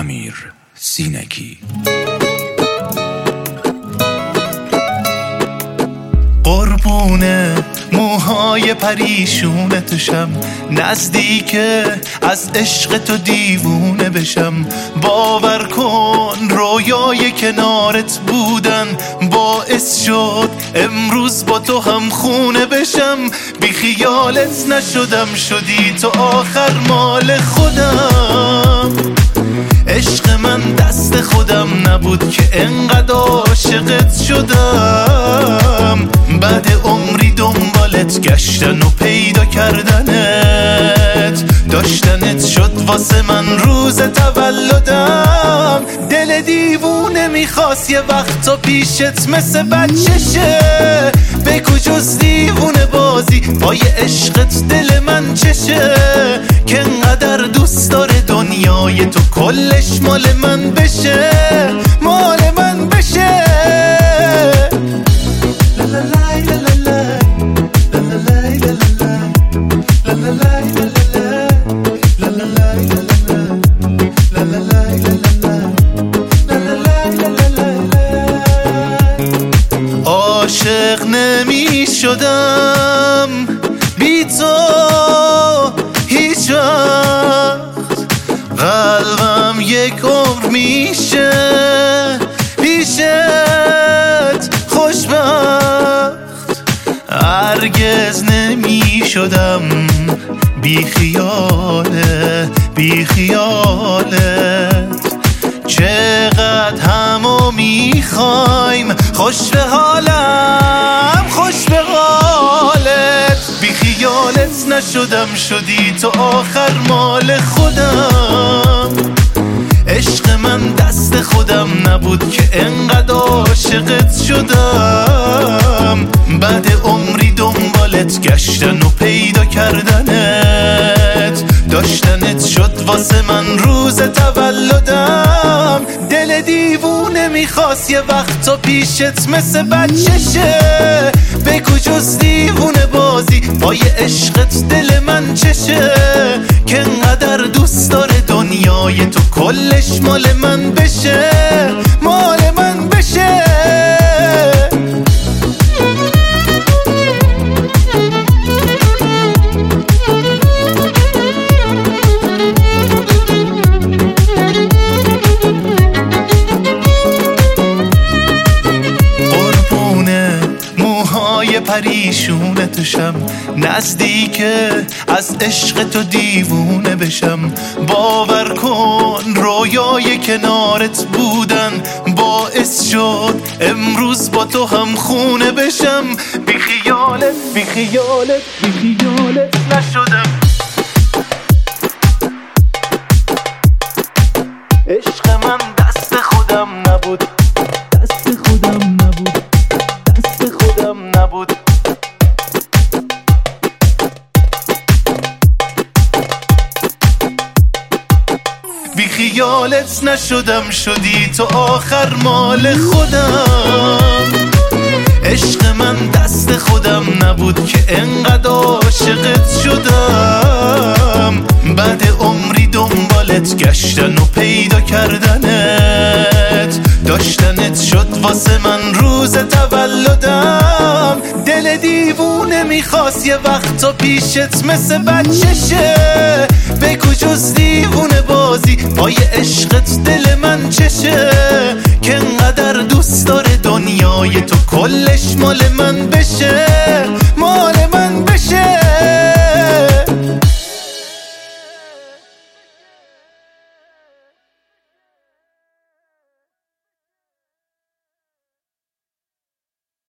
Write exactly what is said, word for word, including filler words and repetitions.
امیر سینگی. قربونه موهای پریشونتشم، نزدیکه از عشق تو دیوونه بشم. باور کن رویای کنارت بودن باعث شد امروز با تو هم خونه بشم. بی خیالت نشدم، شدی تو آخر مال خودم. عشق من دست خودم نبود که انقدر عاشقت شدم. بعد عمری دنبالت گشتن و پیدا کردنت، داشتنت شد واسه من روز تولدم. دل دیوونه میخواست یه وقتا پیشت مثل بچشه. بگو جز دیوونه بازی پای عشقت دل من چشه، که انقدر دوست داره دنیای تو کلش مال من بشه، مال من بشه. عاشق نمی شدم بی تو هیچ وقت، قلبم یک عمر میشه پیشت خوشبخت. هرگز نمی شدم بی خیاله بی خیالت. چقدر همو میخوایم، خوش به حالم خوش به حالت. بی خیالت نشدم، شدی تو آخر مال خودم. عشق من دست خودم نبود که انقدر عاشقت شدم. بعد عمری دنبالت گشتن و پیدا کردنت، داشتنت شد واسه من روز تولدم. دل دیوونه میخواست یه وقتا پیشت مثل بچشه. بگو جز دیوونه بازی پای عشقت دل من چشه، که انقدر دوست داره دنیای تو کلش مال من بشه، مال من بشه. پریشونتشم، نزدیکه از عشق تو دیوونه بشم. باور کن رویای کنارت بودن باعث شد امروز با تو هم خونه بشم. بی خیالت بی خیالت بی خیالت نشدم. عشق من دست خودم نبود، دست خودم نبود، دست خودم نبود. بی خیالت نشدم، شدی تو آخر مال خودم. عشق من دست خودم نبود که انقدر عاشقت شدم. بعد عمری دنبالت گشتن و پیدا کردنت، داشتنت شد واسه من روز تولدم. دل دیوونه میخواست یه وقتا پیشت مثل بچشه. بگو جز دیوونه بازی پای عشقت دل من چشه، که انقدر دوست داره دنیای تو کلش مال من بشه.